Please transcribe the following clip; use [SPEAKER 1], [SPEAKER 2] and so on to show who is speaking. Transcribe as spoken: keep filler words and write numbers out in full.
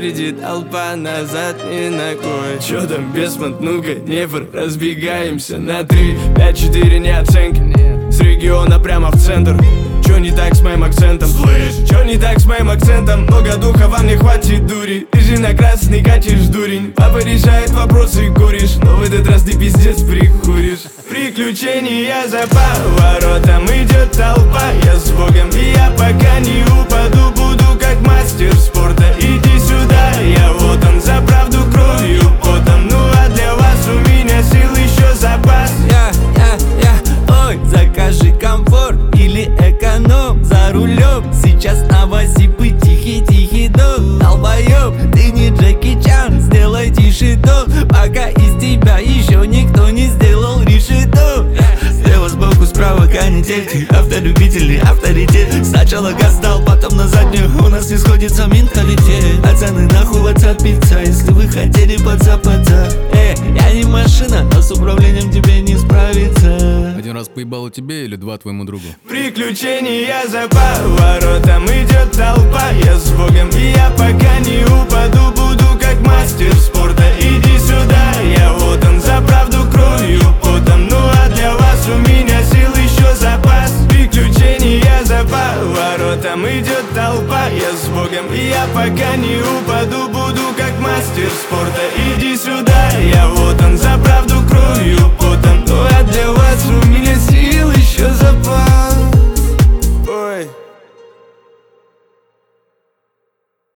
[SPEAKER 1] Впереди толпа, назад ни ногой. Чё там, Бесмонт, ну-ка, Днепр, разбегаемся на три, пять, четыре, не оценки. С региона прямо в центр. Чё не так с моим акцентом? Слышь, чё не так с моим акцентом? Много духа, вам не хватит дури. Ты же на красный катишь, дурень. Папа решает вопросы, куришь, но в этот раз ты пиздец прикуришь. Приключения за поворотом, идет толпа. Я с Богом, и я пока не упаду, буду как мастер спорта. Иди сюда, я вот он, за правду кровью, потом. Ну а для вас у меня сил еще запас.
[SPEAKER 2] Я, я, я, ой, закажи комфорт или эконом за рулем. Сейчас новосипы, тихий-тихий дом. Долбоёб, ты не Джеки Чан, сделай тише дом. Пока из тебя еще никто не сделал решето. Слева сбоку, справа канитель, ты автолюбитель, авторитет. Сначала газ дал, потом на заднюю. У нас не сходится менталитет. Пацаны, нахуй WhatsApp пицца, если вы хотели подзапаться. Э, я не машина, но с управлением тебе не справиться.
[SPEAKER 3] Один раз поебало тебе или два твоему другу?
[SPEAKER 1] Приключения за поворотом, идет толпа. Я с Богом, и я пока не упаду, буду как мастер спорта. Иди сюда, я вот он, за правду кровью, потом. Ну а для вас у меня сил еще запас. Приключения за поворотом, идет толпа. Я с Богом, и я пока не упаду, буду как мастер спорта. Иди сюда, я вот он, за правду кровью,